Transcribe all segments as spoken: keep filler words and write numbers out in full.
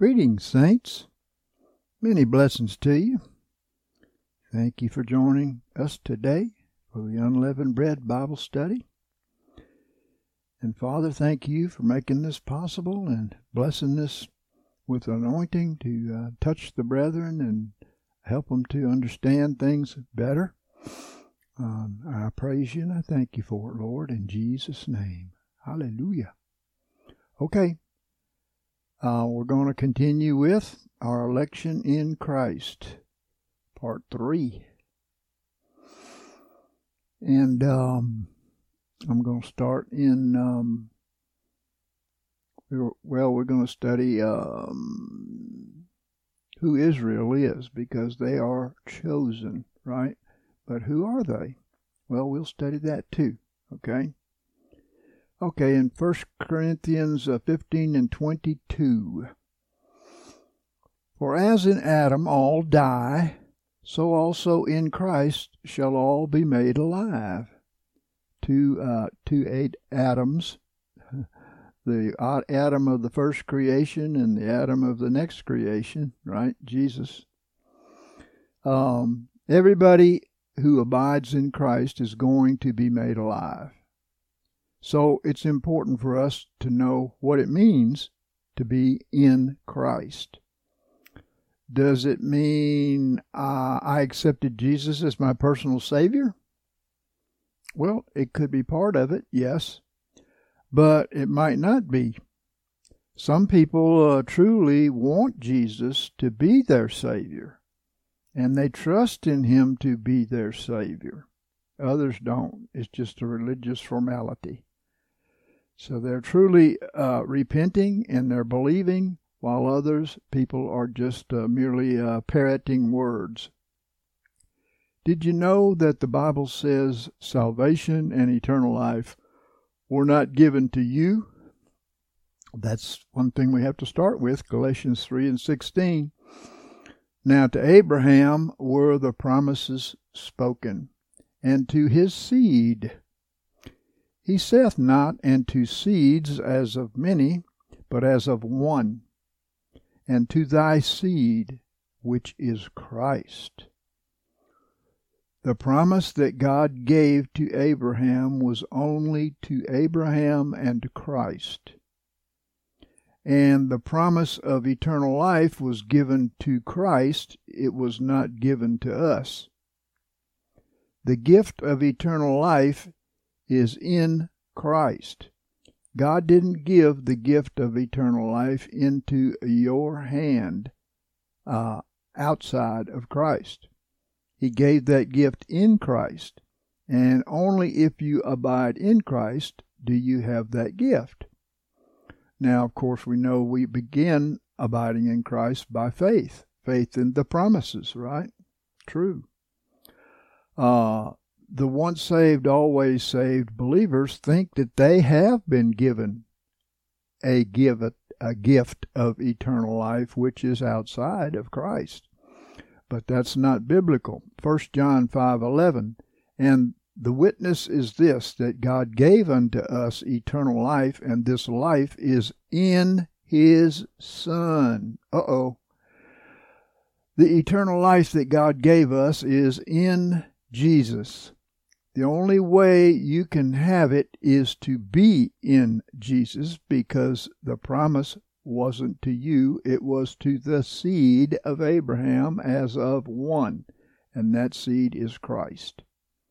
Greetings, saints. Many blessings to you. Thank you for joining us today for the Unleavened Bread Bible Study. And Father, thank you for making this possible and blessing this with anointing to uh, touch the brethren and help them to understand things better. Um, I praise you and I thank you for it, Lord, in Jesus' name. Hallelujah. Okay. Uh, we're going to continue with our election in Christ, part three. And um, I'm going to start in, um, well, we're going to study um, who Israel is, because they are chosen, right? But who are they? Well, we'll study that too, okay? Okay, in First Corinthians fifteen and twenty-two. For as in Adam all die, so also in Christ shall all be made alive. Two, uh, two eight Adams, the Adam of the first creation and the Adam of the next creation, right? Jesus. Um, everybody who abides in Christ is going to be made alive. So it's important for us to know what it means to be in Christ. Does it mean uh, I accepted Jesus as my personal Savior? Well, it could be part of it, yes, but it might not be. Some people uh, truly want Jesus to be their Savior, and they trust in Him to be their Savior. Others don't. It's just a religious formality. So they're truly uh, repenting and they're believing, while others, people are just uh, merely uh, parroting words. Did you know that the Bible says salvation and eternal life were not given to you? That's one thing we have to start with, Galatians three and sixteen. Now to Abraham were the promises spoken, and to his seed. He saith not, and to seeds as of many, but as of one, and to thy seed, which is Christ. The promise that God gave to Abraham was only to Abraham and to Christ. And the promise of eternal life was given to Christ. It was not given to us. The gift of eternal life is in Christ. God didn't give the gift of eternal life into your hand uh, outside of Christ. He gave that gift in Christ, and only if you abide in Christ do you have that gift. Now, of course, we know we begin abiding in Christ by faith, faith in the promises, right? True. Uh, The once saved, always saved believers think that they have been given a, give, a gift of eternal life, which is outside of Christ. But that's not biblical. First John five eleven, and the witness is this, that God gave unto us eternal life, and this life is in His Son. Uh-oh. The eternal life that God gave us is in Jesus. The only way you can have it is to be in Jesus, because the promise wasn't to you, it was to the seed of Abraham as of one, and that seed is Christ.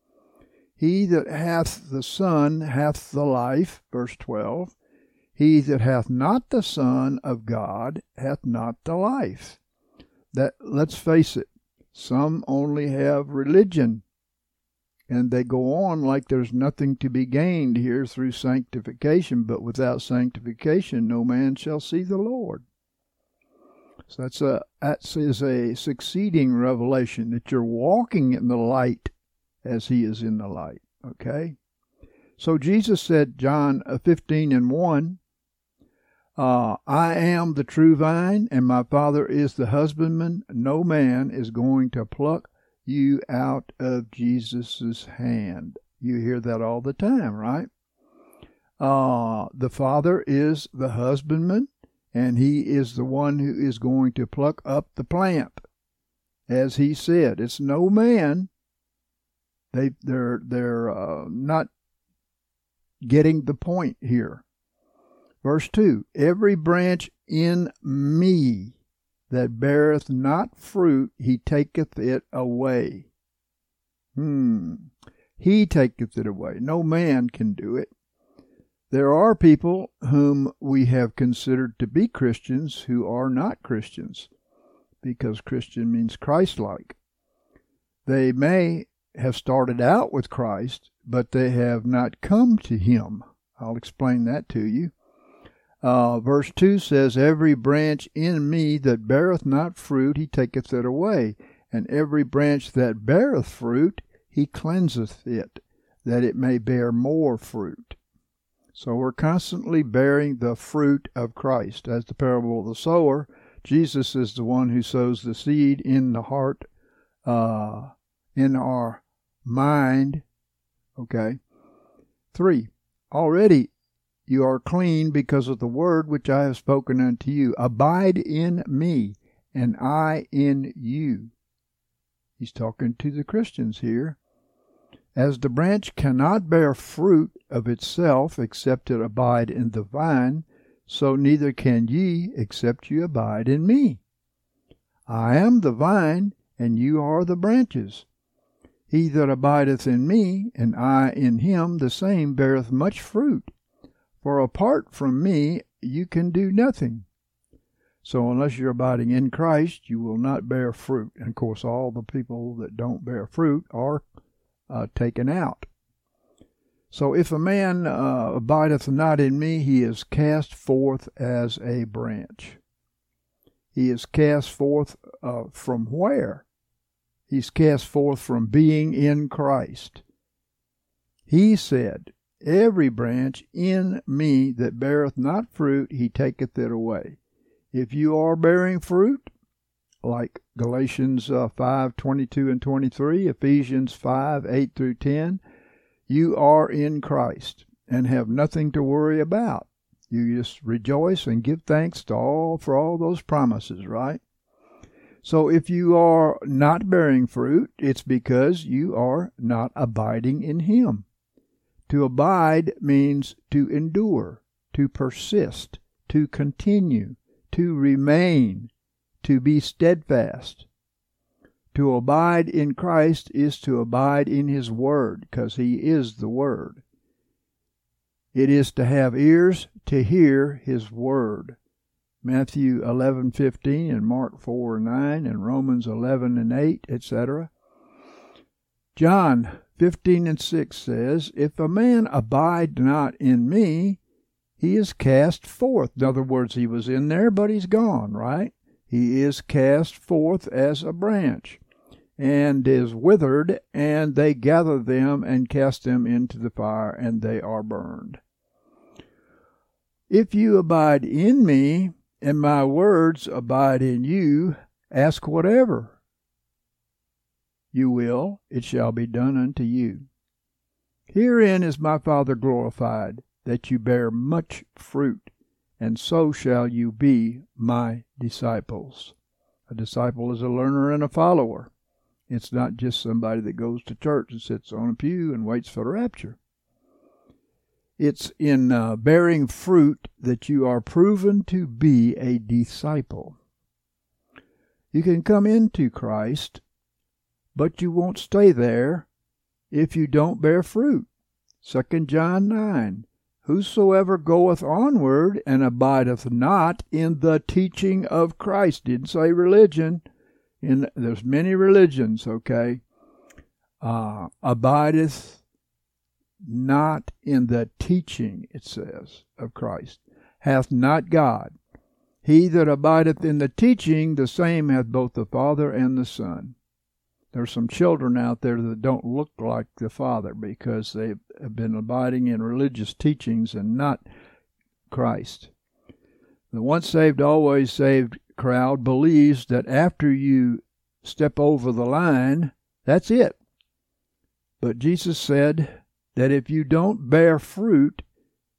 He that hath the Son hath the life, verse twelve. He that hath not the Son of God hath not the life. That, let's face it, some only have religion. And they go on like there's nothing to be gained here through sanctification, but without sanctification no man shall see the Lord. So that's a, that is a succeeding revelation, that you're walking in the light as He is in the light, okay? So Jesus said, John fifteen and one, uh, I am the true vine, and my Father is the husbandman. No man is going to pluck you out of Jesus' hand. You hear that all the time, right? Uh, the Father is the husbandman, and he is the one who is going to pluck up the plant. As he said, it's no man. They, they're they're uh, not getting the point here. Verse two, every branch in me that beareth not fruit, he taketh it away. Hmm. He taketh it away. No man can do it. There are people whom we have considered to be Christians who are not Christians, because Christian means Christ-like. They may have started out with Christ, but they have not come to him. I'll explain that to you. Uh, verse two says, every branch in me that beareth not fruit, he taketh it away. And every branch that beareth fruit, he cleanseth it, that it may bear more fruit. So we're constantly bearing the fruit of Christ. As the parable of the sower, Jesus is the one who sows the seed in the heart, uh, in our mind. Okay. Three, already you are clean because of the word which I have spoken unto you. Abide in me, and I in you. He's talking to the Christians here. As the branch cannot bear fruit of itself except it abide in the vine, so neither can ye except you abide in me. I am the vine, and you are the branches. He that abideth in me, and I in him, the same beareth much fruit. For apart from me, you can do nothing. So unless you're abiding in Christ, you will not bear fruit. And of course, all the people that don't bear fruit are uh, taken out. So if a man uh, abideth not in me, he is cast forth as a branch. He is cast forth uh, from where? He's cast forth from being in Christ. He said, every branch in me that beareth not fruit, he taketh it away. If you are bearing fruit, like Galatians uh, five, twenty-two and twenty-three, Ephesians five, eight through ten, you are in Christ and have nothing to worry about. You just rejoice and give thanks to all for all those promises, right? So if you are not bearing fruit, it's because you are not abiding in him. To abide means to endure, to persist, to continue, to remain, to be steadfast. To abide in Christ is to abide in his word, because he is the word. It is to have ears to hear his word. Matthew eleven fifteen and Mark four nine and Romans eleven and eight, et cetera. John fifteen and six says, if a man abide not in me, he is cast forth. In other words, he was in there, but he's gone, right? He is cast forth as a branch, and is withered, and they gather them and cast them into the fire, and they are burned. If you abide in me, and my words abide in you, ask whatever you will, it shall be done unto you. Herein is my Father glorified, that you bear much fruit, and so shall you be my disciples. A disciple is a learner and a follower. It's not just somebody that goes to church and sits on a pew and waits for the rapture. It's in uh, bearing fruit that you are proven to be a disciple. You can come into Christ, but you won't stay there if you don't bear fruit. Second John nine, whosoever goeth onward and abideth not in the teaching of Christ. Didn't say religion. In, there's many religions, okay? Uh, abideth not in the teaching, it says, of Christ, hath not God. He that abideth in the teaching, the same hath both the Father and the Son. There's some children out there that don't look like the Father because they have been abiding in religious teachings and not Christ. The once saved, always saved crowd believes that after you step over the line, that's it. But Jesus said that if you don't bear fruit,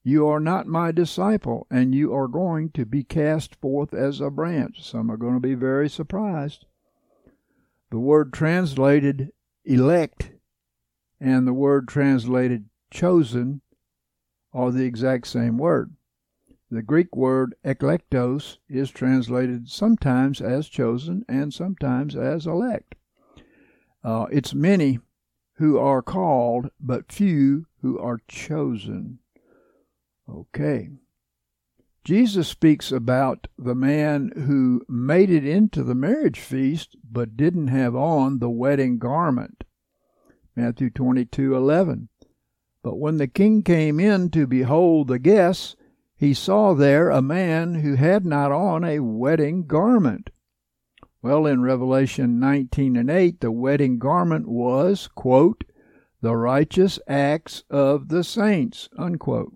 You are not my disciple, and you are going to be cast forth as a branch. Some are going to be very surprised. The word translated elect and the word translated chosen are the exact same word. The Greek word eklektos is translated sometimes as chosen and sometimes as elect. Uh, it's many who are called, but few who are chosen. Okay. Jesus speaks about the man who made it into the marriage feast but didn't have on the wedding garment. Matthew twenty-two eleven. But when the king came in to behold the guests, he saw there a man who had not on a wedding garment. Well, in Revelation nineteen and eight, the wedding garment was, quote, the righteous acts of the saints, unquote,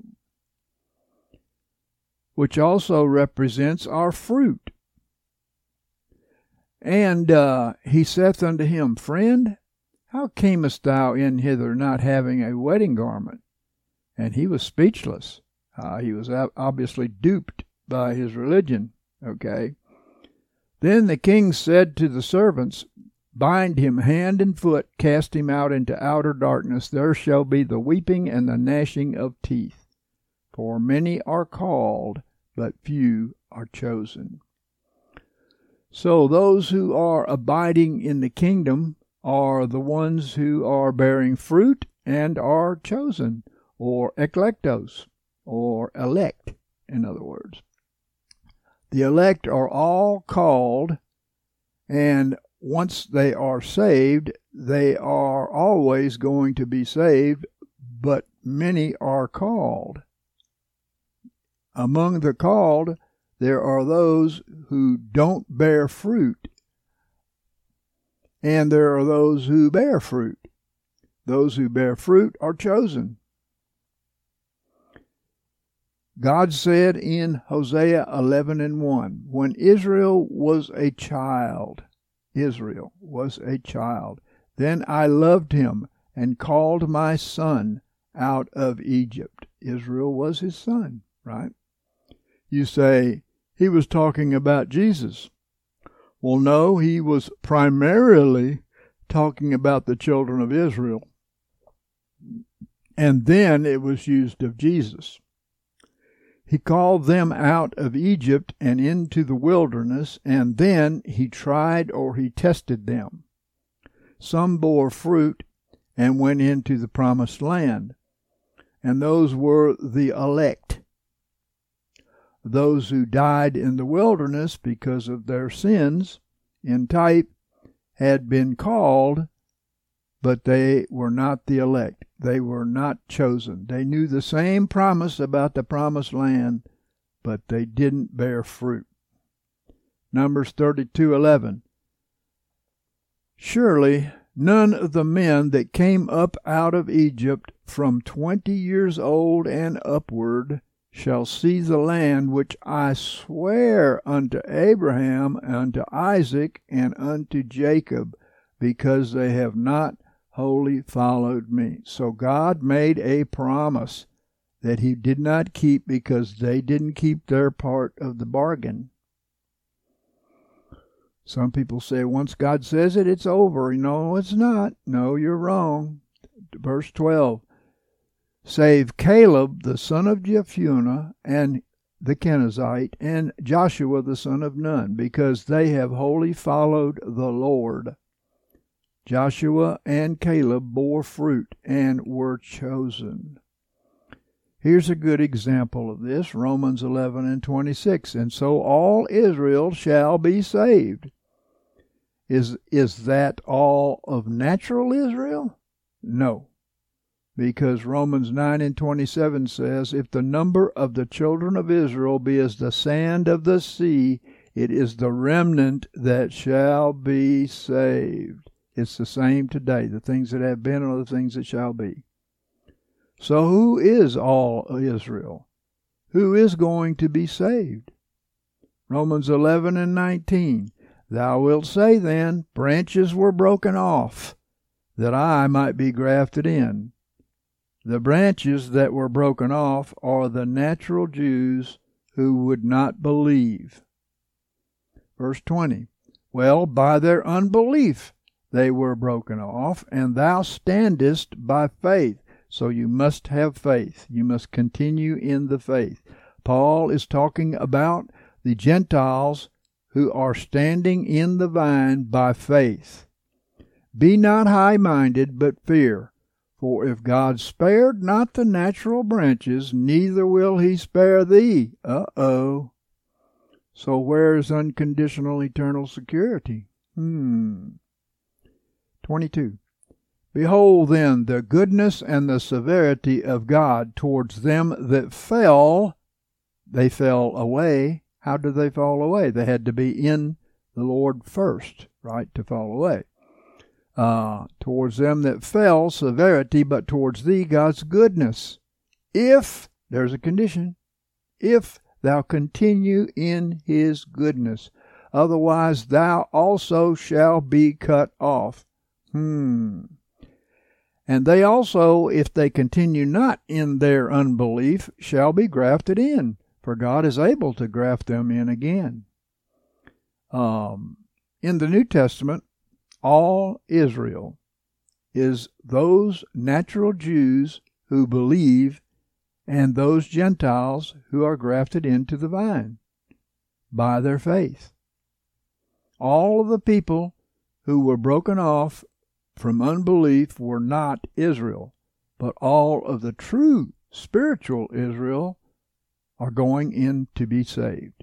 which also represents our fruit. And uh, he saith unto him, Friend, how camest thou in hither not having a wedding garment? And he was speechless. Uh, he was obviously duped by his religion. Okay. Then the king said to the servants, Bind him hand and foot, cast him out into outer darkness. There shall be the weeping and the gnashing of teeth. For many are called, but few are chosen. So those who are abiding in the kingdom are the ones who are bearing fruit and are chosen, or eklektos, or elect, in other words. The elect are all called, and once they are saved, they are always going to be saved, but many are called. Among the called, there are those who don't bear fruit, and there are those who bear fruit. Those who bear fruit are chosen. God said in Hosea eleven and one, when Israel was a child, Israel was a child, then I loved him and called my son out of Egypt. Israel was his son, right? You say, he was talking about Jesus. Well, no, he was primarily talking about the children of Israel. And then it was used of Jesus. He called them out of Egypt and into the wilderness, and then he tried or he tested them. Some bore fruit and went into the promised land, and those were the elect. Those who died in the wilderness because of their sins, in type, had been called, but they were not the elect. They were not chosen. They knew the same promise about the promised land, but they didn't bear fruit. Numbers thirty-two eleven. Surely none of the men that came up out of Egypt from twenty years old and upward shall see the land which I swear unto Abraham, unto Isaac, and unto Jacob, because they have not wholly followed me. So God made a promise that he did not keep because they didn't keep their part of the bargain. Some people say once God says it, it's over. No, it's not. No, you're wrong. Verse twelve. Save Caleb the son of Jephunneh and the Kenizzite, and Joshua the son of Nun, because they have wholly followed the Lord. Joshua and Caleb bore fruit and were chosen. Here's a good example of this, Romans eleven and twenty-six. And so all Israel shall be saved. Is, is that all of natural Israel? No. Because Romans nine and twenty-seven says, if the number of the children of Israel be as the sand of the sea, it is the remnant that shall be saved. It's the same today. The things that have been are the things that shall be. So who is all Israel? Who is going to be saved? Romans eleven and nineteen. Thou wilt say then, branches were broken off, that I might be grafted in. The branches that were broken off are the natural Jews who would not believe. Verse twenty, well, by their unbelief they were broken off, and thou standest by faith. So you must have faith. You must continue in the faith. Paul is talking about the Gentiles who are standing in the vine by faith. Be not high-minded, but fear. For if God spared not the natural branches, neither will he spare thee. Uh-oh. So where is unconditional eternal security? Hmm. twenty-two. Behold then the goodness and the severity of God towards them that fell. They fell away. How did they fall away? They had to be in the Lord first, right, to fall away. Uh, towards them that fell, severity, but towards thee, God's goodness. If, there's a condition, if thou continue in his goodness, otherwise thou also shalt be cut off. Hmm. And they also, if they continue not in their unbelief, shall be grafted in, for God is able to graft them in again. Um, in the New Testament, all Israel is those natural Jews who believe and those Gentiles who are grafted into the vine by their faith. All of the people who were broken off from unbelief were not Israel, but all of the true spiritual Israel are going in to be saved.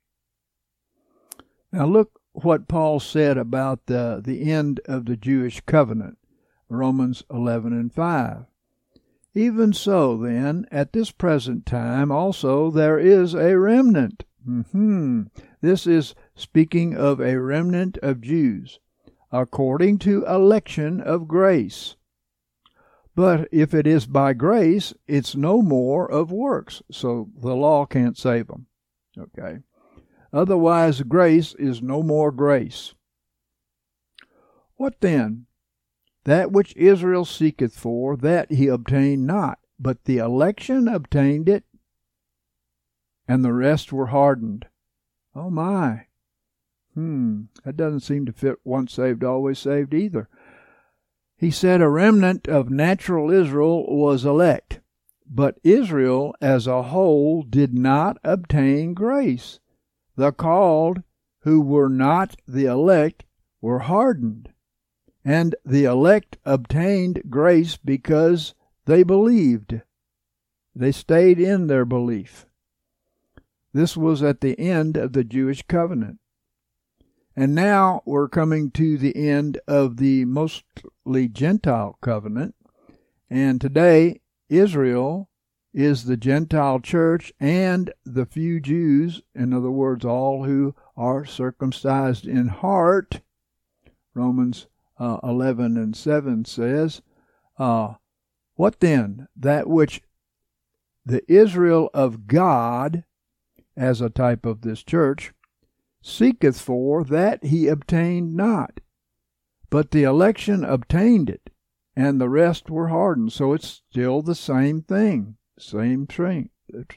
Now look what Paul said about the, the end of the Jewish covenant, Romans eleven and five. Even so, then, at this present time also there is a remnant. Mm-hmm. This is speaking of a remnant of Jews, according to election of grace. But if it is by grace, it's no more of works, so the law can't save them. Okay. Otherwise, grace is no more grace. What then? That which Israel seeketh for, that he obtained not, but the election obtained it, and the rest were hardened. Oh my. Hmm, that doesn't seem to fit once saved, always saved either. He said a remnant of natural Israel was elect, but Israel as a whole did not obtain grace. The called, who were not the elect, were hardened, and the elect obtained grace because they believed. They stayed in their belief. This was at the end of the Jewish covenant. And now we're coming to the end of the mostly Gentile covenant. And today, Israel is the Gentile church and the few Jews, in other words, all who are circumcised in heart. Romans uh, eleven and seven says, uh, what then? That which the Israel of God, as a type of this church, seeketh for, that he obtained not. But the election obtained it, and the rest were hardened. So it's still the same thing. Same thing.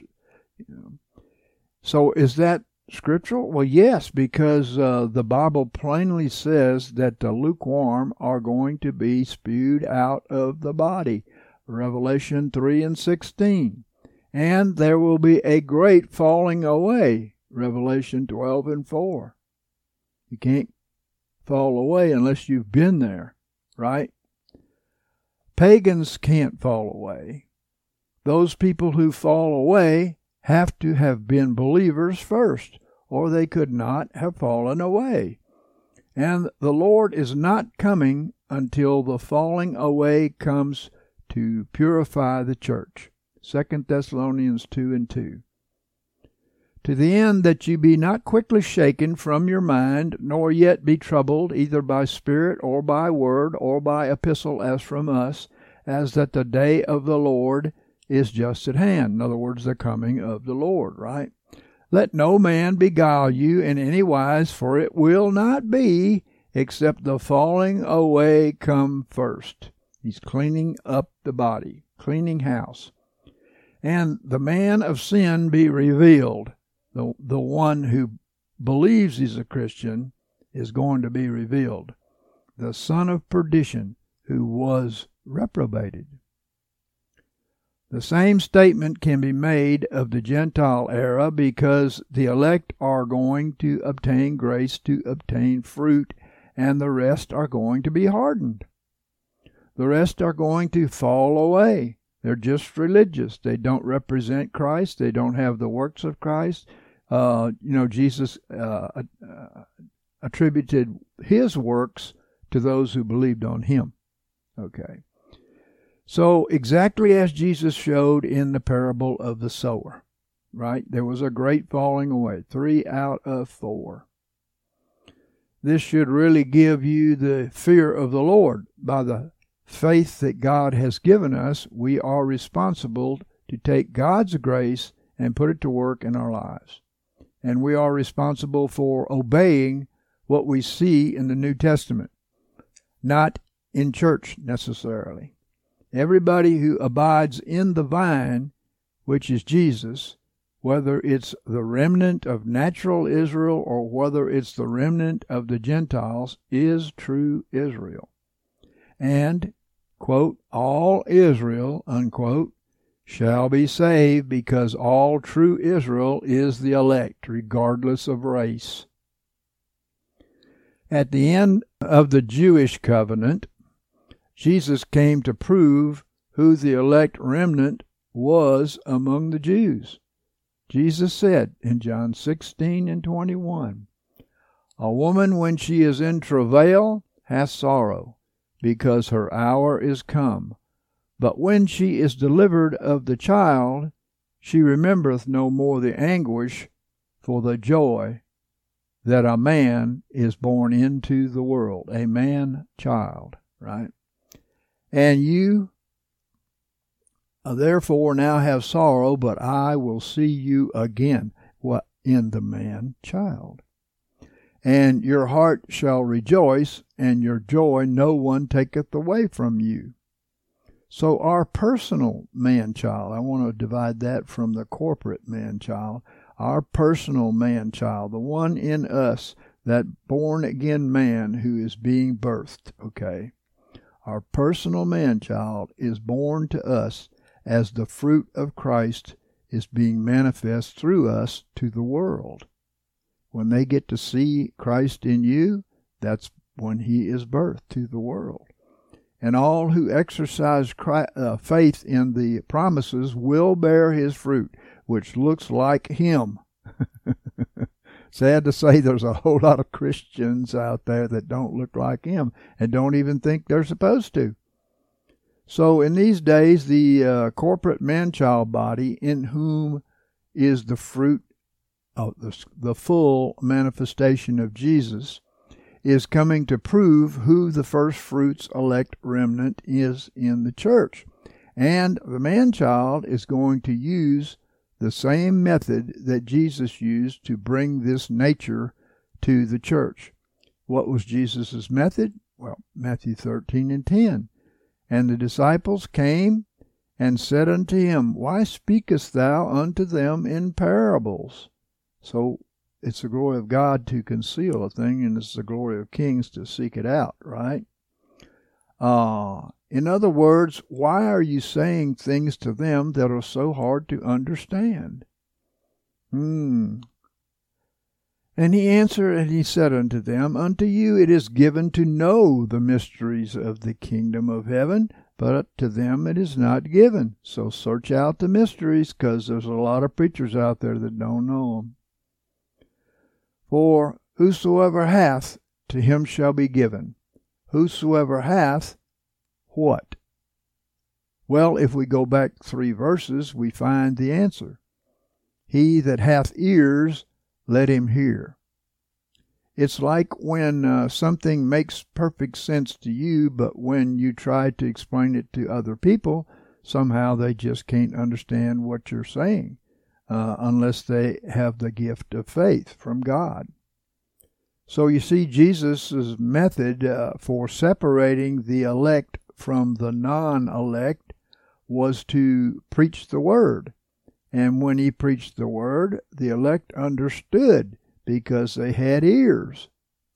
So is that scriptural? Well, yes, because uh, the Bible plainly says that the lukewarm are going to be spewed out of the body. Revelation three and sixteen. And there will be a great falling away. Revelation twelve and four. You can't fall away unless you've been there, right? Pagans can't fall away. Those people who fall away have to have been believers first, or they could not have fallen away. And the Lord is not coming until the falling away comes to purify the church. Second Thessalonians two and two. To the end that ye be not quickly shaken from your mind, nor yet be troubled either by spirit or by word or by epistle as from us, as that the day of the Lord is just at hand. In other words, the coming of the Lord, right? Let no man beguile you in any wise, for it will not be, except the falling away come first. He's cleaning up the body. cleaning house. And the man of sin be revealed. The, the one who believes he's a Christian is going to be revealed. The son of perdition, who was reprobated. The same statement can be made of the Gentile era, because the elect are going to obtain grace to obtain fruit, and the rest are going to be hardened. The rest are going to fall away. They're just religious. They don't represent Christ. They don't have the works of Christ. Uh, you know, Jesus uh, uh, attributed his works to those who believed on him. Okay. So exactly as Jesus showed in the parable of the sower, right? There was a great falling away, three out of four. This should really give you the fear of the Lord. By the faith that God has given us, we are responsible to take God's grace and put it to work in our lives. And we are responsible for obeying what we see in the New Testament, not in church necessarily. Everybody who abides in the vine, which is Jesus, whether it's the remnant of natural Israel or whether it's the remnant of the Gentiles, is true Israel. And, quote, all Israel, unquote, shall be saved, because all true Israel is the elect, regardless of race. At the end of the Jewish covenant, Jesus came to prove who the elect remnant was among the Jews. Jesus said in John sixteen and twenty-one, a woman when she is in travail hath sorrow, because her hour is come. But when she is delivered of the child, she remembereth no more the anguish for the joy that a man is born into the world. A man-child, right? And you therefore now have sorrow, but I will see you again, what in the man-child. And your heart shall rejoice, and your joy no one taketh away from you. So our personal man-child, I want to divide that from the corporate man-child. Our personal man-child, the one in us, that born-again man who is being birthed, okay? Our personal man-child is born to us as the fruit of Christ is being manifest through us to the world. When they get to see Christ in you, that's when he is birthed to the world. And all who exercise Christ, uh, faith in the promises will bear his fruit, which looks like him. Sad to say, there's a whole lot of Christians out there that don't look like him and don't even think they're supposed to. So in these days, the uh, corporate man-child body, in whom is the fruit of the, the full manifestation of Jesus, is coming to prove who the first fruits elect remnant is in the church. And the man-child is going to use the same method that Jesus used to bring this nature to the church. What was Jesus' method? Well, Matthew thirteen and ten. And the disciples came and said unto him, why speakest thou unto them in parables? So it's the glory of God to conceal a thing, and it's the glory of kings to seek it out, right? Uh, in other words, why are you saying things to them that are so hard to understand? Hmm. And he answered, and he said unto them, unto you it is given to know the mysteries of the kingdom of heaven, but to them it is not given. So search out the mysteries, because there's a lot of preachers out there that don't know them. For whosoever hath, to him shall be given. Whosoever hath, what? Well, if we go back three verses, we find the answer. He that hath ears, let him hear. It's like when uh, something makes perfect sense to you, but when you try to explain it to other people, somehow they just can't understand what you're saying, uh, unless they have the gift of faith from God. So you see, Jesus' method uh, for separating the elect from the non-elect was to preach the word. And when he preached the word, the elect understood because they had ears.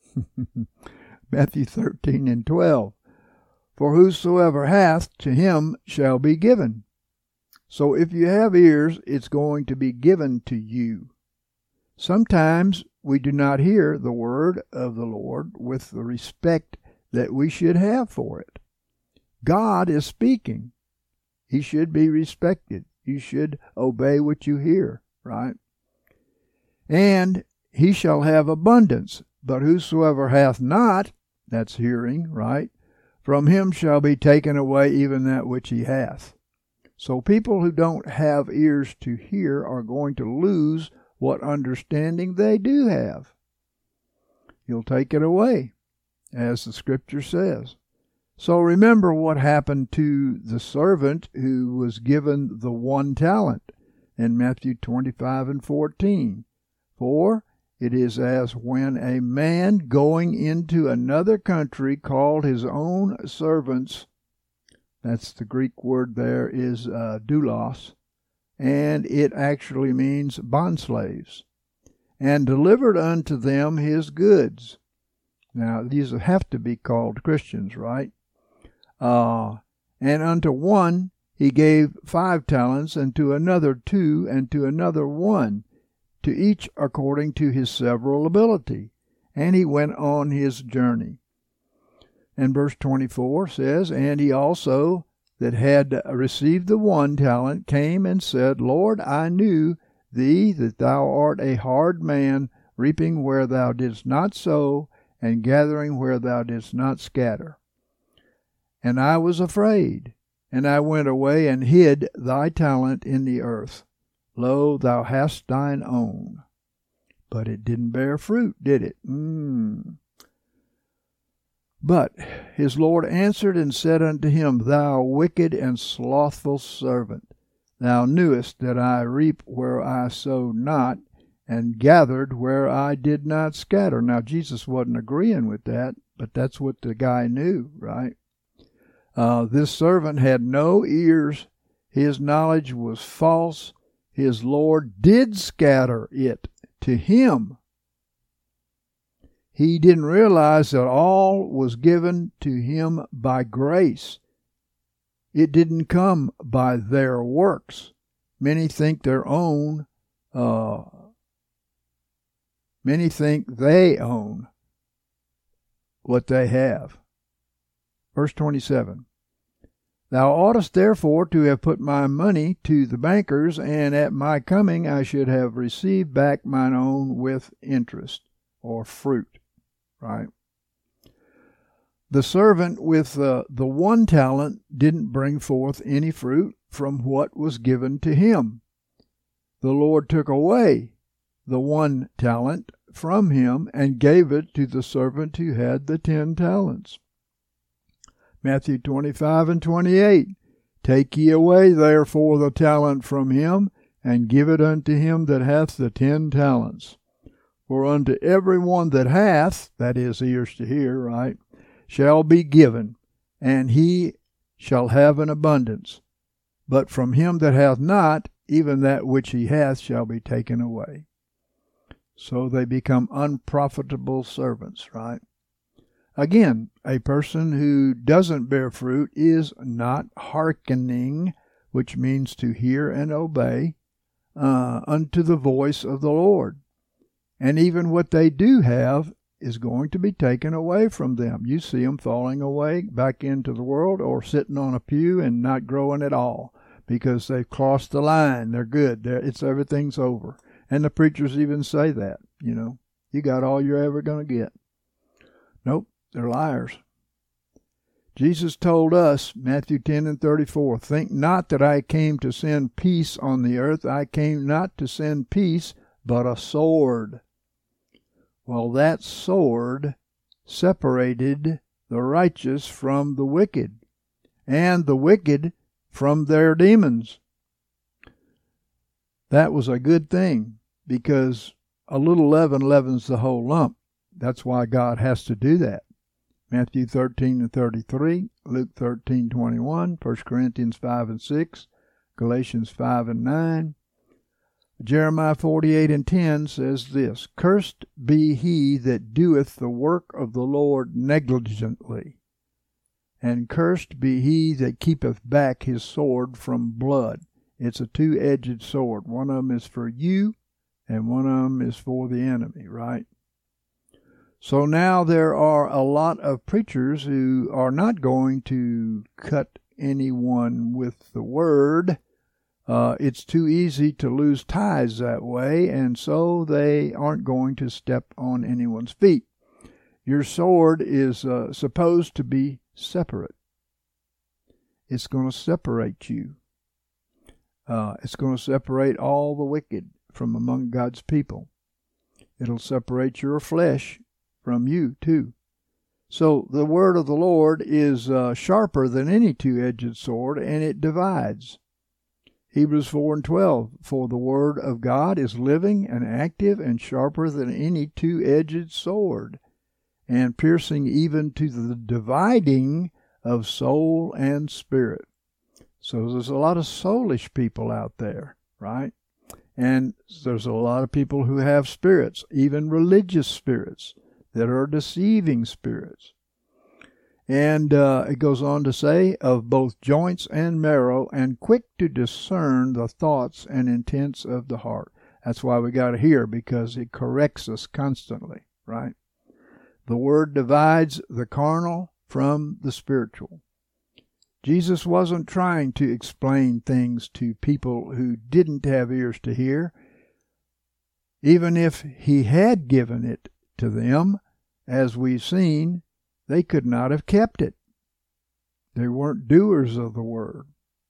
Matthew thirteen and twelve. For whosoever hath, to him shall be given. So if you have ears, it's going to be given to you. Sometimes we do not hear the word of the Lord with the respect that we should have for it. God is speaking. He should be respected. You should obey what you hear, right? And he shall have abundance. But whosoever hath not, that's hearing, right? From him shall be taken away even that which he hath. So people who don't have ears to hear are going to lose what understanding they do have. You'll take it away, as the scripture says. So remember what happened to the servant who was given the one talent in Matthew twenty-five and fourteen. For it is as when a man going into another country called his own servants, that's the Greek word there is uh, doulos, and it actually means bondslaves, and delivered unto them his goods. Now, these have to be called Christians, right? Uh, and unto one he gave five talents, and to another two, and to another one, to each according to his several ability. And he went on his journey. And verse twenty-four says, And he also that had received the one talent came and said, Lord, I knew thee that thou art a hard man, reaping where thou didst not sow, and gathering where thou didst not scatter. And I was afraid, and I went away and hid thy talent in the earth. Lo, thou hast thine own. But it didn't bear fruit, did it? Mm. But his Lord answered and said unto him, Thou wicked and slothful servant, thou knewest that I reap where I sowed not, and gathered where I did not scatter. Now, Jesus wasn't agreeing with that, but that's what the guy knew, right? Uh, this servant had no ears. His knowledge was false. His Lord did scatter it to him. He didn't realize that all was given to him by grace. It didn't come by their works. Many think their own, uh, many think they own what they have. Verse twenty-seven. Thou oughtest therefore to have put my money to the bankers, and at my coming I should have received back mine own with interest, or fruit, right? The servant with uh, the one talent didn't bring forth any fruit from what was given to him. The Lord took away the one talent from him and gave it to the servant who had the ten talents. Matthew twenty-five and twenty-eight. Take ye away therefore the talent from him, and give it unto him that hath the ten talents. For unto every one that hath, that is, ears to hear, right, shall be given, and he shall have an abundance. But from him that hath not, even that which he hath shall be taken away. So they become unprofitable servants, right? Again, a person who doesn't bear fruit is not hearkening, which means to hear and obey, uh, unto the voice of the Lord. And even what they do have is going to be taken away from them. You see them falling away back into the world, or sitting on a pew and not growing at all because they've crossed the line. They're good. They're, it's everything's over. And the preachers even say that, you know, you got all you're ever going to get. Nope. They're liars. Jesus told us, Matthew ten and thirty-four, Think not that I came to send peace on the earth. I came not to send peace, but a sword. Well, that sword separated the righteous from the wicked, and the wicked from their demons. That was a good thing, because a little leaven leavens the whole lump. That's why God has to do that. Matthew thirteen and thirty-three, Luke thirteen twenty-one, First Corinthians five and six, Galatians five and nine. Jeremiah forty-eight and ten says this, Cursed be he that doeth the work of the Lord negligently, and cursed be he that keepeth back his sword from blood. It's a two-edged sword. One of them is for you, and one of them is for the enemy, right? So now there are a lot of preachers who are not going to cut anyone with the word. Uh, it's too easy to lose ties that way, and so they aren't going to step on anyone's feet. Your sword is uh, supposed to be separate. It's going to separate you. Uh, it's going to separate all the wicked from among God's people. It'll separate your flesh from you, too. So the word of the Lord is uh, sharper than any two-edged sword, and it divides. Hebrews four and twelve, For the word of God is living and active and sharper than any two-edged sword, and piercing even to the dividing of soul and spirit. So there's a lot of soulish people out there, right? And there's a lot of people who have spirits, even religious spirits, that are deceiving spirits. And uh, it goes on to say, of both joints and marrow, and quick to discern the thoughts and intents of the heart. That's why we got to hear, because it corrects us constantly, right? The word divides the carnal from the spiritual. Jesus wasn't trying to explain things to people who didn't have ears to hear. Even if he had given it to them, as we've seen, they could not have kept it. They weren't doers of the word.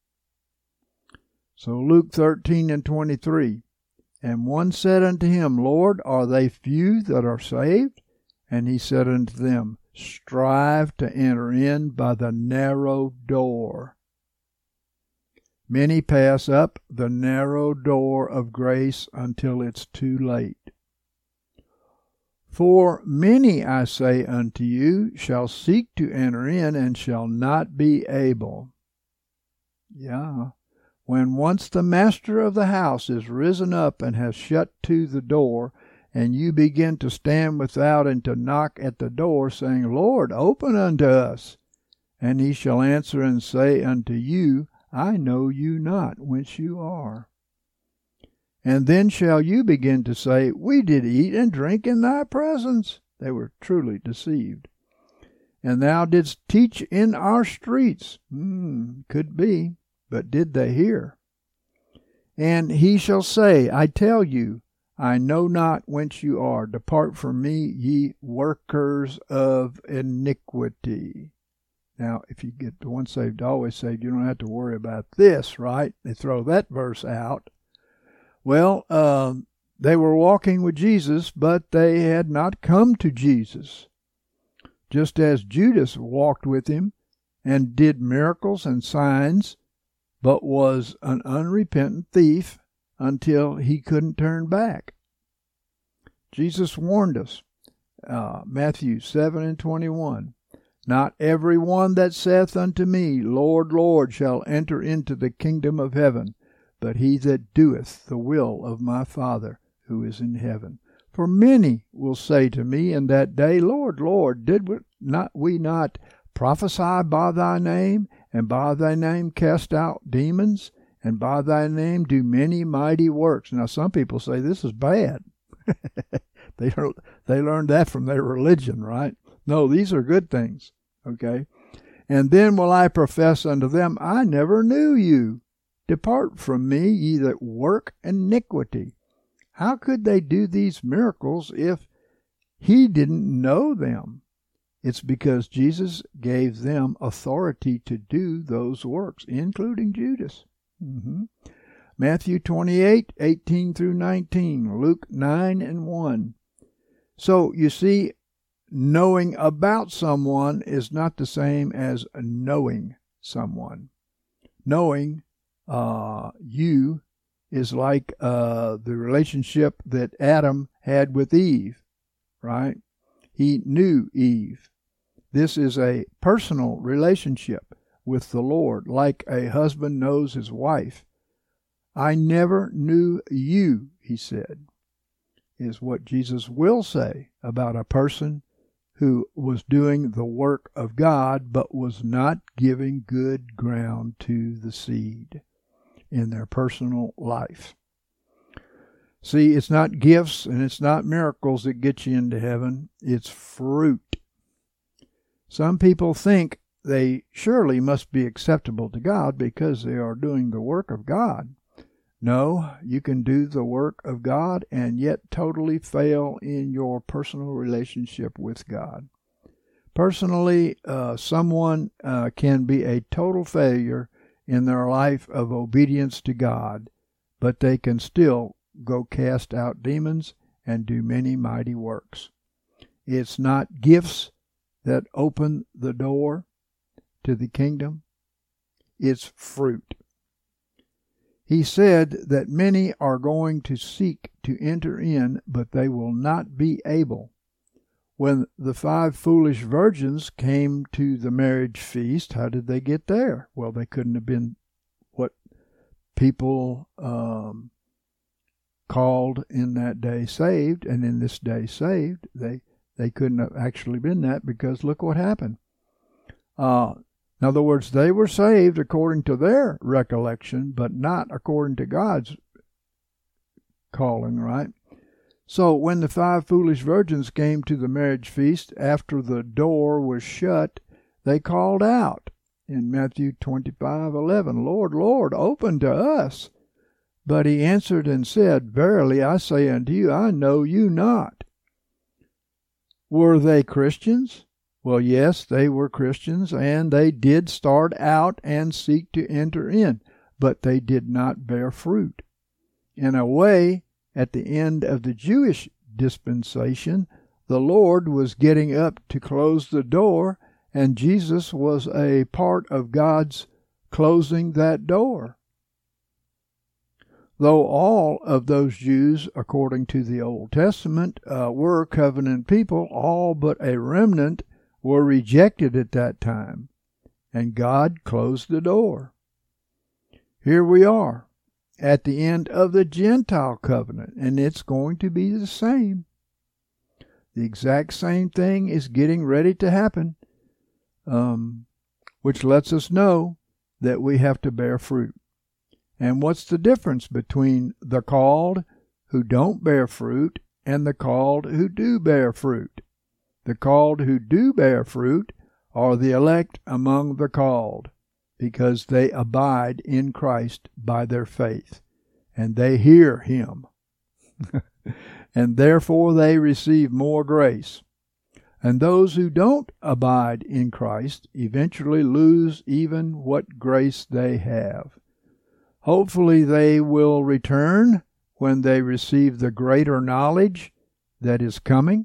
So Luke thirteen and twenty-three, And one said unto him, Lord, are they few that are saved? And he said unto them, Strive to enter in by the narrow door. Many pass up the narrow door of grace until it's too late. For many, I say unto you, shall seek to enter in and shall not be able. Yeah. When once the master of the house is risen up and has shut to the door, and you begin to stand without and to knock at the door, saying, Lord, open unto us. And he shall answer and say unto you, I know you not whence you are. And then shall you begin to say, We did eat and drink in thy presence. They were truly deceived. And thou didst teach in our streets. Hmm, could be, but did they hear? And he shall say, I tell you, I know not whence you are. Depart from me, ye workers of iniquity. Now, if you get the once saved, always saved, you don't have to worry about this, right? They throw that verse out. Well, uh, they were walking with Jesus, but they had not come to Jesus. Just as Judas walked with him and did miracles and signs, but was an unrepentant thief until he couldn't turn back. Jesus warned us, uh, Matthew seven and twenty-one, Not every one that saith unto me, Lord, Lord, shall enter into the kingdom of heaven, but he that doeth the will of my Father who is in heaven. For many will say to me in that day, Lord, Lord, did we not, we not prophesy by thy name, and by thy name cast out demons, and by thy name do many mighty works? Now some people say this is bad. they, they learned that from their religion, right? No, these are good things, okay? And then will I profess unto them, I never knew you. Depart from me, ye that work iniquity. How could they do these miracles if he didn't know them? It's because Jesus gave them authority to do those works, including Judas. Mm-hmm. Matthew twenty-eight, eighteen through nineteen, Luke nine and one. So, you see, knowing about someone is not the same as knowing someone. Knowing uh, you is like uh, the relationship that Adam had with Eve, right? He knew Eve. This is a personal relationship with the Lord, like a husband knows his wife. I never knew you, he said, is what Jesus will say about a person who was doing the work of God but was not giving good ground to the seed in their personal life. See, it's not gifts and it's not miracles that get you into heaven. It's fruit. Some people think they surely must be acceptable to God because they are doing the work of God. No, you can do the work of God and yet totally fail in your personal relationship with God. Personally, uh, someone uh, can be a total failure in their life of obedience to God, but they can still go cast out demons and do many mighty works. It's not gifts that open the door to the kingdom. It's fruit. He said that many are going to seek to enter in, but they will not be able. When the five foolish virgins came to the marriage feast, how did they get there? Well, they couldn't have been what people um, called in that day saved, and in this day saved. They they couldn't have actually been that, because look what happened. Uh, in other words, they were saved according to their recollection, but not according to God's calling, right? So when the five foolish virgins came to the marriage feast, after the door was shut, they called out in Matthew twenty-five eleven, Lord, Lord, open to us. But he answered and said, Verily I say unto you, I know you not. Were they Christians? Well, yes, they were Christians, and they did start out and seek to enter in, but they did not bear fruit. In a way, at the end of the Jewish dispensation, the Lord was getting up to close the door, and Jesus was a part of God's closing that door. Though all of those Jews, according to the Old Testament, uh, were covenant people, all but a remnant were rejected at that time, and God closed the door. Here we are at the end of the Gentile covenant, and it's going to be the same. The exact same thing is getting ready to happen, um, which lets us know that we have to bear fruit. And what's the difference between the called who don't bear fruit and the called who do bear fruit? The called who do bear fruit are the elect among the called, because they abide in Christ by their faith, and they hear him, and therefore they receive more grace. And those who don't abide in Christ eventually lose even what grace they have. Hopefully they will return when they receive the greater knowledge that is coming.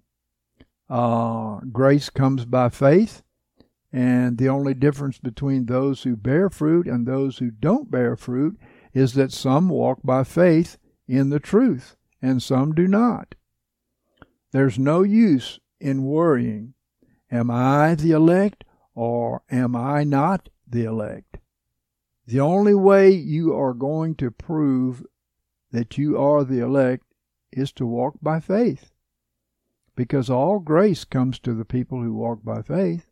Uh, grace comes by faith, and the only difference between those who bear fruit and those who don't bear fruit is that some walk by faith in the truth, and some do not. There's no use in worrying, am I the elect or am I not the elect? The only way you are going to prove that you are the elect is to walk by faith, because all grace comes to the people who walk by faith.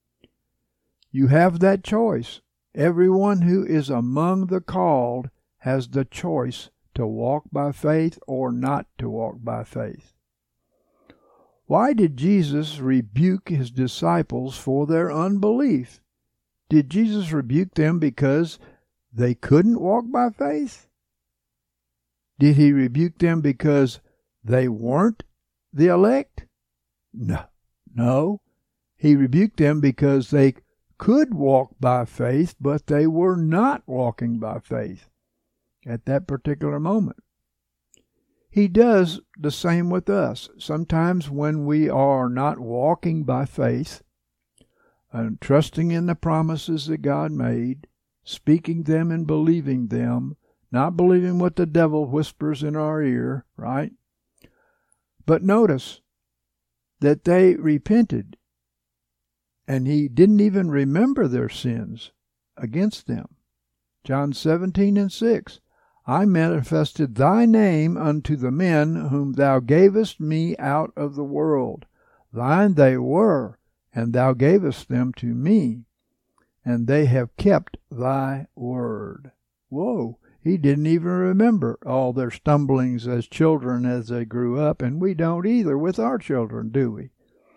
You have that choice. Everyone who is among the called has the choice to walk by faith or not to walk by faith. Why did Jesus rebuke his disciples for their unbelief? Did Jesus rebuke them because they couldn't walk by faith? Did he rebuke them because they weren't the elect? No. No. He rebuked them because they could walk by faith, but they were not walking by faith at that particular moment. He does the same with us. Sometimes when we are not walking by faith and trusting in the promises that God made, speaking them and believing them, not believing what the devil whispers in our ear, right? But notice that they repented and he didn't even remember their sins against them. John seventeen and six, I manifested thy name unto the men whom thou gavest me out of the world. Thine they were, and thou gavest them to me, and they have kept thy word. Whoa, he didn't even remember all their stumblings as children as they grew up, and we don't either with our children, do we?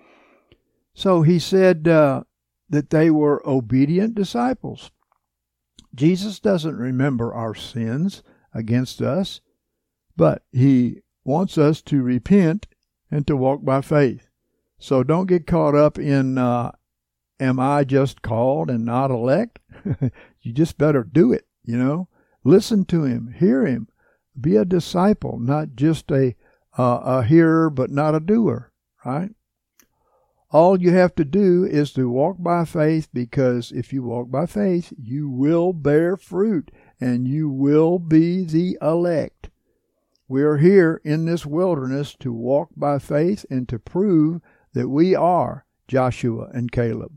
So he said uh, that they were obedient disciples. Jesus doesn't remember our sins against us, but he wants us to repent and to walk by faith. So don't get caught up in, uh, am I just called and not elect? You just better do it, you know. Listen to him, hear him, be a disciple, not just a, uh, a hearer but not a doer, right? All you have to do is to walk by faith, because if you walk by faith, you will bear fruit and you will be the elect. We are here in this wilderness to walk by faith and to prove that we are Joshua and Caleb.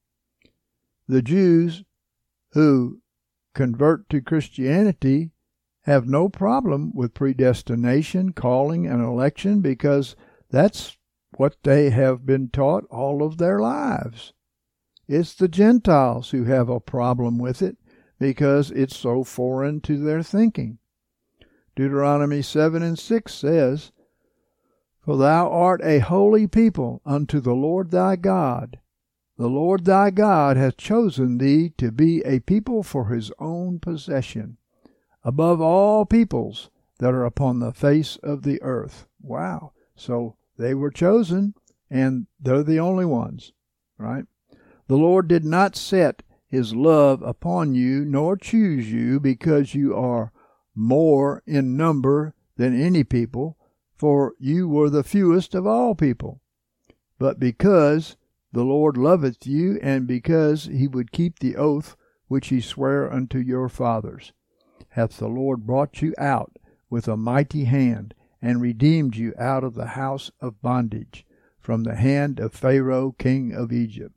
The Jews who convert to Christianity have no problem with predestination, calling, and election, because that's what they have been taught all of their lives. It's the Gentiles who have a problem with it because it's so foreign to their thinking. Deuteronomy seven and six says, For thou art a holy people unto the Lord thy God. The Lord thy God hath chosen thee to be a people for his own possession, above all peoples that are upon the face of the earth. Wow. So they were chosen, and they're the only ones, right? The Lord did not set his love upon you, nor choose you because you are more in number than any people, for you were the fewest of all people, but because the Lord loveth you, and because he would keep the oath which he sware unto your fathers, hath the Lord brought you out with a mighty hand, and redeemed you out of the house of bondage, from the hand of Pharaoh king of Egypt.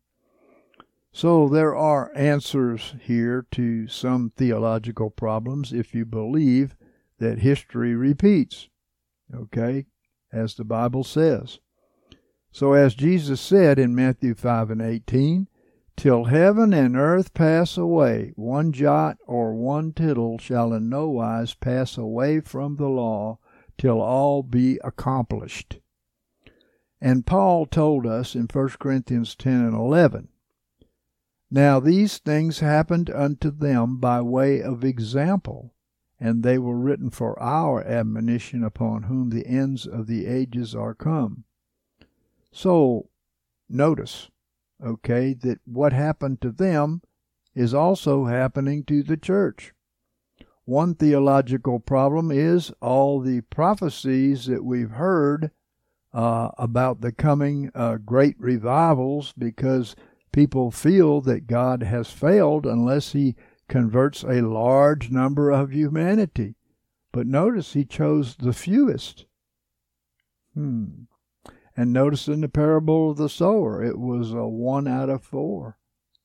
So there are answers here to some theological problems if you believe that history repeats, okay, as the Bible says. So as Jesus said in Matthew five and eighteen, Till heaven and earth pass away, one jot or one tittle shall in no wise pass away from the law, till all be accomplished. And Paul told us in First Corinthians ten and eleven, Now these things happened unto them by way of example, and they were written for our admonition, upon whom the ends of the ages are come. So, notice, okay, that what happened to them is also happening to the church. One theological problem is all the prophecies that we've heard uh, about the coming uh, great revivals, because people feel that God has failed unless he converts a large number of humanity. But notice he chose the fewest. Hmm. And notice in the parable of the sower, it was a one out of four.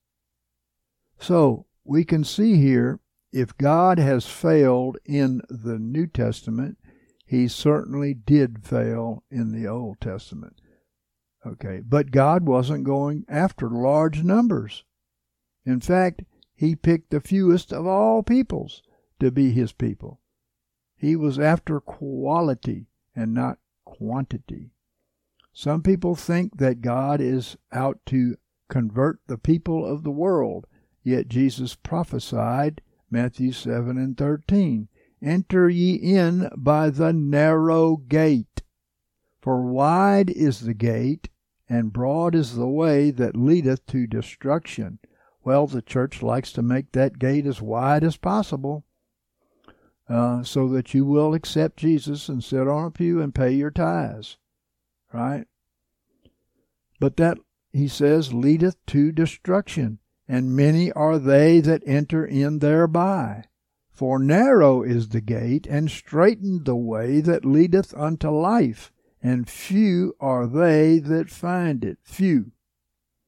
So we can see here, if God has failed in the New Testament, he certainly did fail in the Old Testament. Okay, but God wasn't going after large numbers. In fact, he picked the fewest of all peoples to be his people. He was after quality and not quantity. Some people think that God is out to convert the people of the world, yet Jesus prophesied, Matthew seven and thirteen, Enter ye in by the narrow gate, for wide is the gate, and broad is the way that leadeth to destruction. Well, the church likes to make that gate as wide as possible, uh, so that you will accept Jesus and sit on a pew and pay your tithes. Right? But that, he says, leadeth to destruction, and many are they that enter in thereby. For narrow is the gate, and straitened the way that leadeth unto life, and few are they that find it. Few.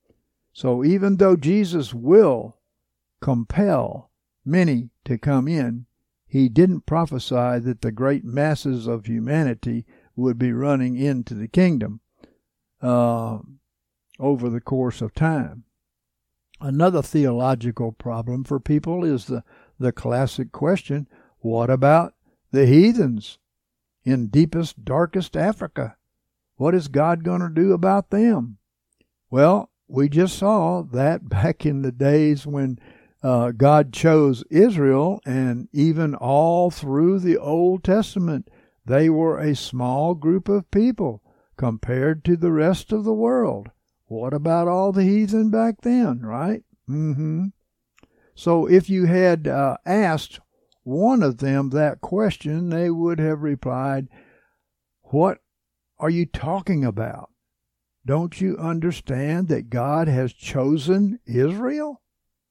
So even though Jesus will compel many to come in, he didn't prophesy that the great masses of humanity would be running into the kingdom uh, over the course of time. Another theological problem for people is the, the classic question, what about the heathens in deepest, darkest Africa? What is God going to do about them? Well, we just saw that back in the days when uh, God chose Israel, and even all through the Old Testament, they were a small group of people compared to the rest of the world. What about all the heathen back then, right? Mm-hmm. So if you had uh, asked one of them that question, they would have replied, "What are you talking about? Don't you understand that God has chosen Israel?"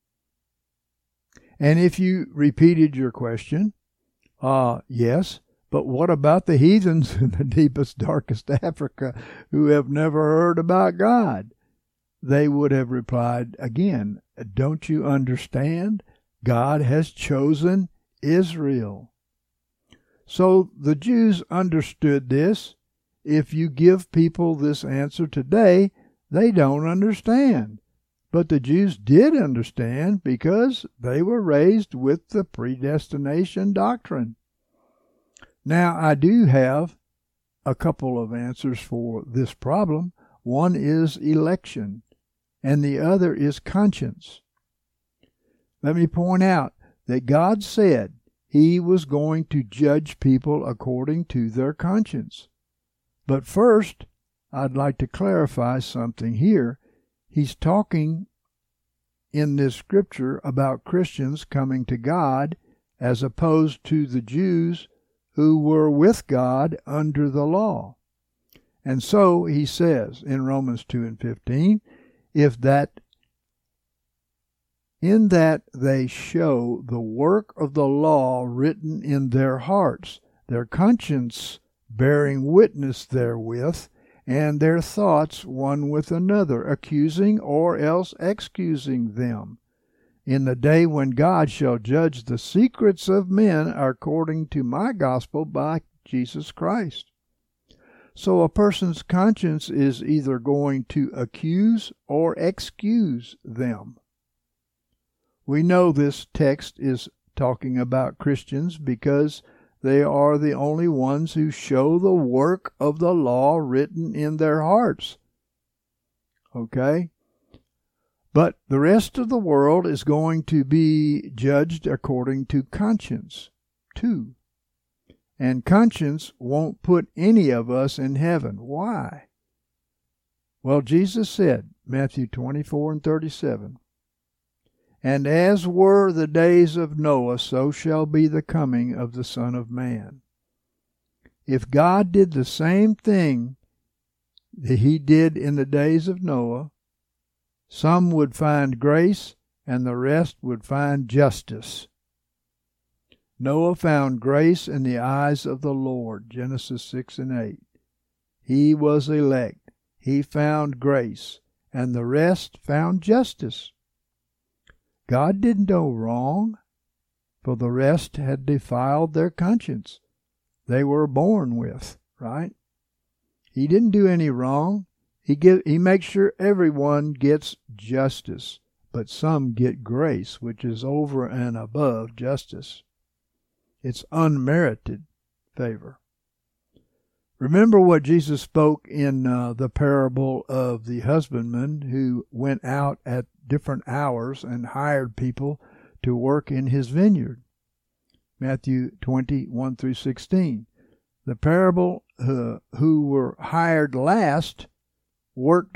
And if you repeated your question, uh, yes, but what about the heathens in the deepest, darkest Africa who have never heard about God? They would have replied again, don't you understand? God has chosen Israel. So the Jews understood this. If you give people this answer today, they don't understand. But the Jews did understand because they were raised with the predestination doctrine. Now, I do have a couple of answers for this problem. One is election, and the other is conscience. Let me point out that God said He was going to judge people according to their conscience. But first, I'd like to clarify something here. He's talking in this scripture about Christians coming to God as opposed to the Jews who were with God under the law. And so he says in Romans two and fifteen, if that in that they show the work of the law written in their hearts, their conscience bearing witness therewith, and their thoughts one with another, accusing or else excusing them, in the day when God shall judge the secrets of men according to my gospel by Jesus Christ. So a person's conscience is either going to accuse or excuse them. We know this text is talking about Christians because they are the only ones who show the work of the law written in their hearts. Okay? But the rest of the world is going to be judged according to conscience, too. And conscience won't put any of us in heaven. Why? Well, Jesus said, Matthew twenty-four and thirty-seven, and as were the days of Noah, so shall be the coming of the Son of Man. If God did the same thing that He did in the days of Noah, some would find grace and the rest would find justice. Noah found grace in the eyes of the Lord, Genesis six and eight. He was elect. He found grace, and the rest found justice. God didn't do wrong, for the rest had defiled their conscience. They were born with, right? He didn't do any wrong. He give, he makes sure everyone gets justice, but some get grace, which is over and above justice. It's unmerited favor. Remember what Jesus spoke in uh, the parable of the husbandman who went out at different hours and hired people to work in his vineyard. Matthew twenty, one through sixteen. The parable uh, who were hired last worked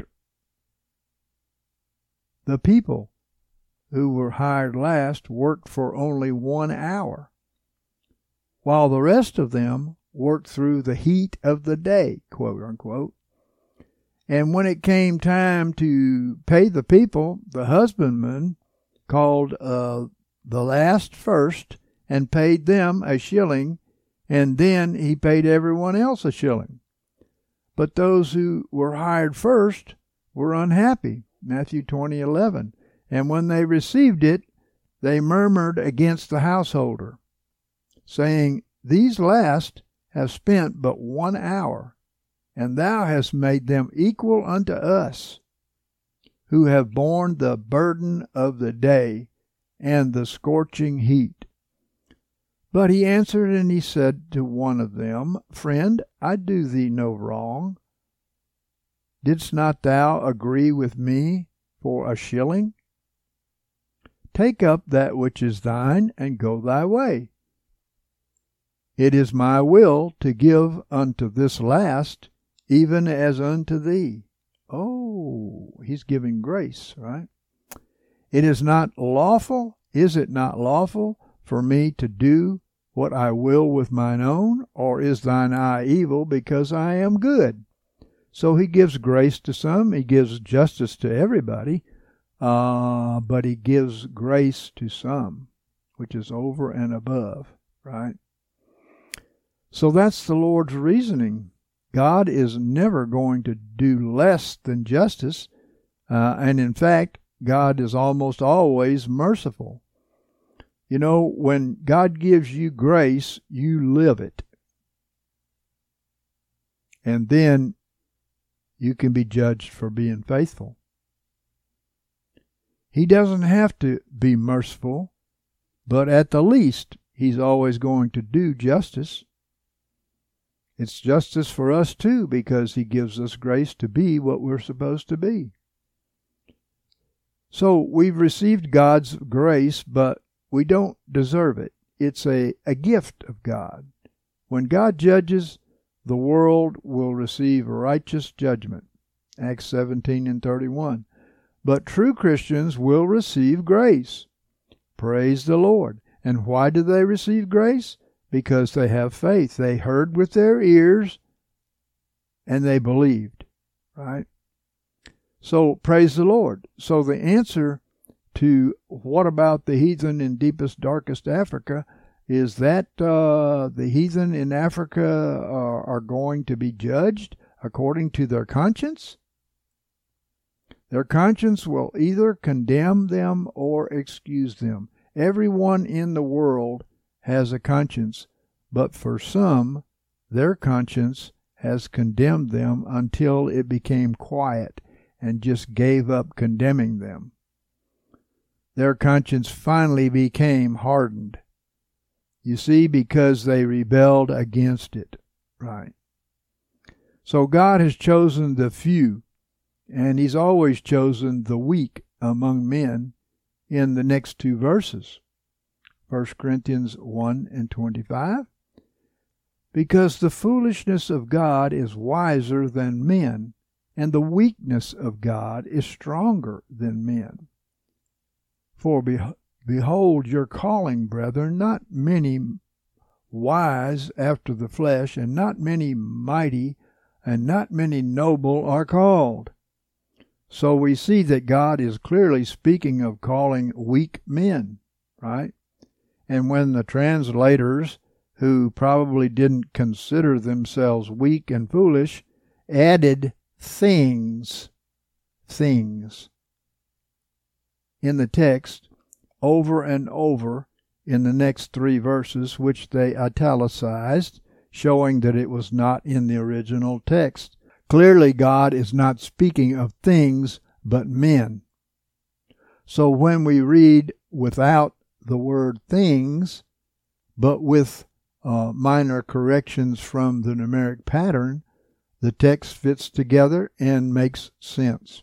the people who were hired last worked for only one hour, while the rest of them worked through the heat of the day, quote unquote. And when it came time to pay the people, the husbandman called uh, the last first and paid them a shilling, and then he paid everyone else a shilling. But those who were hired first were unhappy Matthew twenty eleven. And when they received it, they murmured against the householder, saying, These last have spent but one hour, and thou hast made them equal unto us, who have borne the burden of the day and the scorching heat. But he answered and he said to one of them, Friend, I do thee no wrong. Didst not thou agree with me for a shilling? Take up that which is thine, and go thy way. It is my will to give unto this last, even as unto thee. Oh, he's giving grace, right? It is not lawful, is it not lawful for me to do what I will with mine own? Or is thine eye evil because I am good? So he gives grace to some, he gives justice to everybody, uh, but he gives grace to some, which is over and above, right? So that's the Lord's reasoning. God is never going to do less than justice, uh, and in fact, God is almost always merciful. You know, when God gives you grace, you live it. And then you can be judged for being faithful. He doesn't have to be merciful, but at the least, he's always going to do justice. It's justice for us too, because he gives us grace to be what we're supposed to be. So we've received God's grace, but we don't deserve it. It's a, a gift of God. When God judges, the world will receive righteous judgment. Acts seventeen and thirty-one. But true Christians will receive grace. Praise the Lord. And why do they receive grace? Because they have faith. They heard with their ears and they believed, right? So praise the Lord. So the answer to what about the heathen in deepest, darkest Africa is that uh, the heathen in Africa are, are going to be judged according to their conscience. Their conscience will either condemn them or excuse them. Everyone in the world has a conscience, but for some, their conscience has condemned them until it became quiet and just gave up condemning them. Their conscience finally became hardened. You see, because they rebelled against it, right? So God has chosen the few, and he's always chosen the weak among men in the next two verses. First Corinthians one and twenty-five. Because the foolishness of God is wiser than men, and the weakness of God is stronger than men. For behold, Behold your calling, brethren, not many wise after the flesh, and not many mighty, and not many noble are called. So we see that God is clearly speaking of calling weak men, right? And when the translators, who probably didn't consider themselves weak and foolish, added things, things, in the text, over and over in the next three verses, which they italicized, showing that it was not in the original text. Clearly, God is not speaking of things, but men. So when we read without the word things, but with uh, minor corrections from the numeric pattern, the text fits together and makes sense.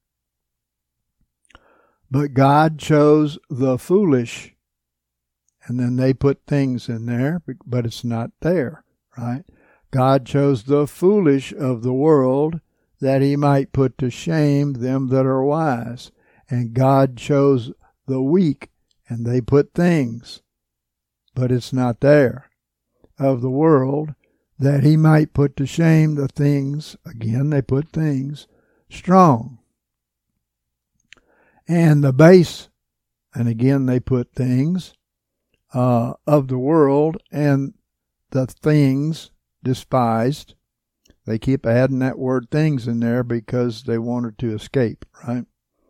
But God chose the foolish, and then they put things in there, but it's not there, right? God chose the foolish of the world that he might put to shame them that are wise. And God chose the weak, and they put things, but it's not there, of the world that he might put to shame the things, again they put things, strong. And the base, and again they put things, uh, of the world, and the things despised. They keep adding that word things in there because they wanted to escape, right?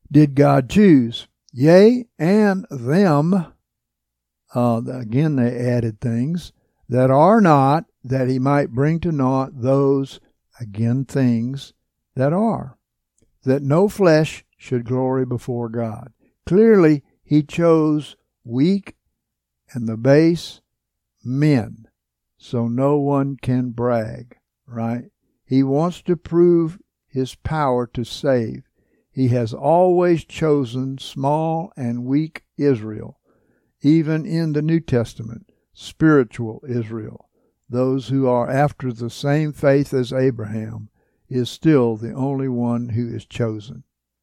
did God choose. Yea, and them, uh, again they added things, that are not, that he might bring to naught those, again things, that are, that no flesh should glory before God. Clearly, he chose weak and the base men, so no one can brag, right? He wants to prove his power to save. He has always chosen small and weak Israel, even in the New Testament, spiritual Israel. Those who are after the same faith as Abraham is still the only one who is chosen.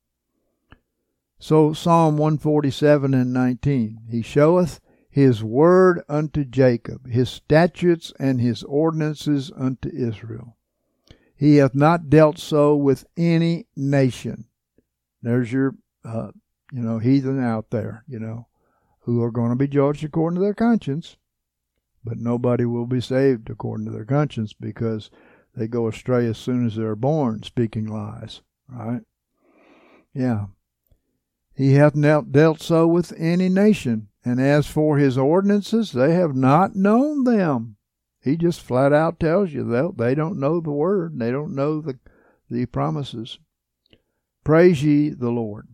So Psalm one forty-seven and nineteen, he showeth his word unto Jacob, his statutes and his ordinances unto Israel. He hath not dealt so with any nation. There's your, uh, you know, heathen out there, you know, who are going to be judged according to their conscience. But nobody will be saved according to their conscience because they go astray as soon as they're born, speaking lies, right? Yeah. He hath not dealt so with any nation. And as for his ordinances, they have not known them. He just flat out tells you that they don't know the word. They don't know the, the promises. Praise ye the Lord.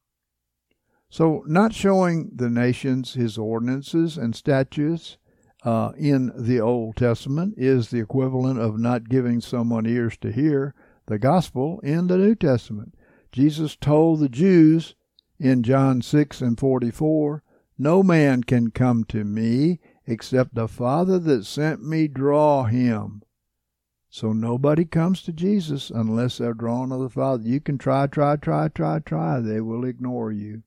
So not showing the nations his ordinances and statutes uh, in the Old Testament is the equivalent of not giving someone ears to hear the gospel in the New Testament. Jesus told the Jews in John six and forty-four, no man can come to me except the Father that sent me draw him. So nobody comes to Jesus unless they're drawn of the Father. You can try, try, try, try, try. They will ignore you.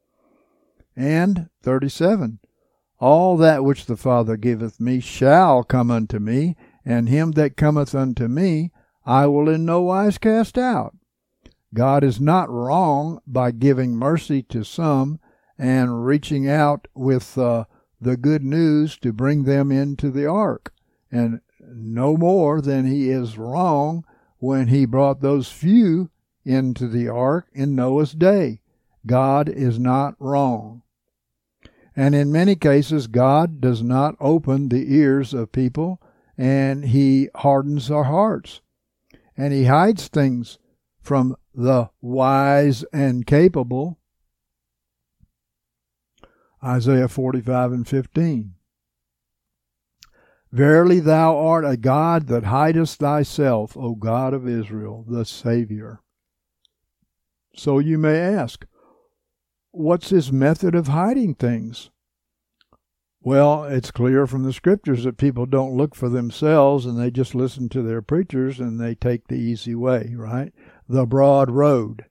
And thirty-seven, all that which the Father giveth me shall come unto me, and him that cometh unto me I will in no wise cast out. God is not wrong by giving mercy to some and reaching out with uh, the good news to bring them into the ark. And no more than he is wrong when he brought those few into the ark in Noah's day. God is not wrong. And in many cases, God does not open the ears of people, and he hardens our hearts. And he hides things from the wise and capable. Isaiah forty-five and fifteen. Verily thou art a God that hidest thyself, O God of Israel, the Savior. So you may ask, what's his method of hiding things? Well, it's clear from the scriptures that people don't look for themselves and they just listen to their preachers and they take the easy way, right? The broad road.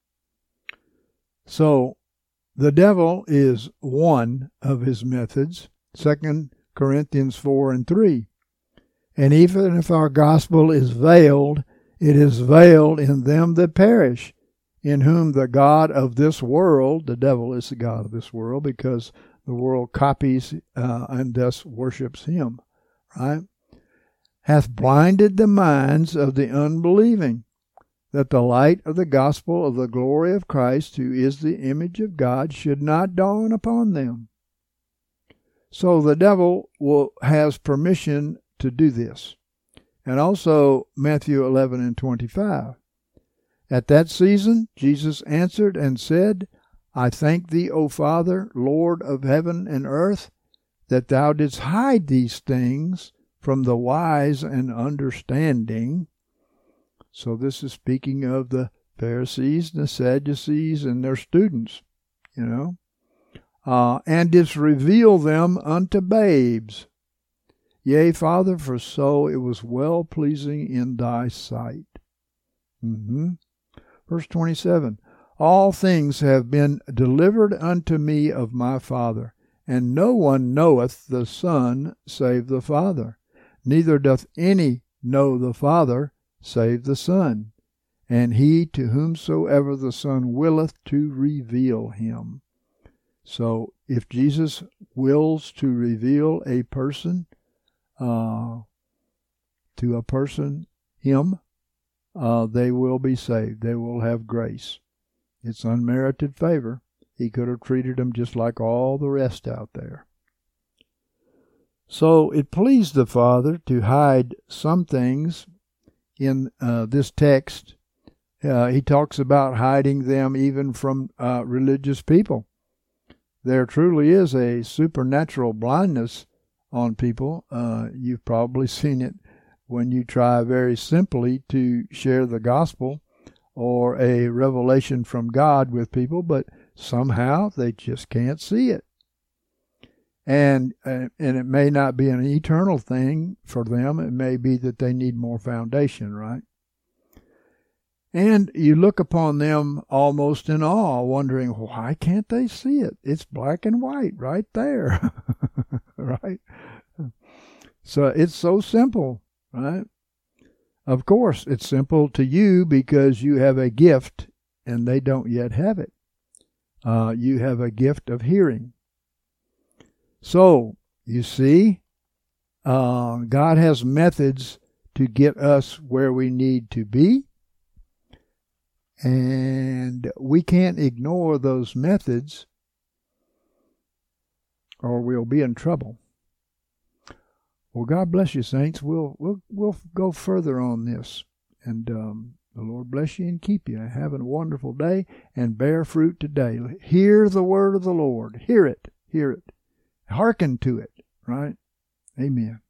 So the devil is one of his methods. Second Corinthians four and three. And even if our gospel is veiled, it is veiled in them that perish, in whom the God of this world, the devil is the God of this world because the world copies uh, and thus worships him, right? Hath blinded the minds of the unbelieving, that the light of the gospel of the glory of Christ, who is the image of God, should not dawn upon them. So the devil will, has permission to do this. And also Matthew eleven and twenty-five. At that season Jesus answered and said, I thank thee, O Father, Lord of heaven and earth, that thou didst hide these things from the wise and understanding. So this is speaking of the Pharisees and the Sadducees and their students, you know. Uh, and didst reveal them unto babes. Yea, Father, for so it was well pleasing in thy sight. Mm-hmm. Verse twenty-seven. All things have been delivered unto me of my Father, and no one knoweth the Son save the Father. Neither doth any know the Father save the Son, and he to whomsoever the Son willeth to reveal him. So if Jesus wills to reveal a person, uh, to a person, him, uh, they will be saved. They will have grace. It's unmerited favor. He could have treated them just like all the rest out there. So it pleased the Father to hide some things in uh, this text. Uh, he talks about hiding them even from uh, religious people. There truly is a supernatural blindness on people. Uh, you've probably seen it when you try very simply to share the gospel or a revelation from God with people, but somehow they just can't see it. And uh, and it may not be an eternal thing for them. It may be that they need more foundation, right? And you look upon them almost in awe, wondering, why can't they see it? It's black and white right there, right? So it's so simple, right? Of course, it's simple to you because you have a gift and they don't yet have it. Uh, you have a gift of hearing. So, you see, uh, God has methods to get us where we need to be. And we can't ignore those methods or we'll be in trouble. Well, God bless you, saints. We'll we'll we'll go further on this. And um, the Lord bless you and keep you. Have a wonderful day and bear fruit today. Hear the word of the Lord. Hear it. Hear it. Hearken to it. Right? Amen.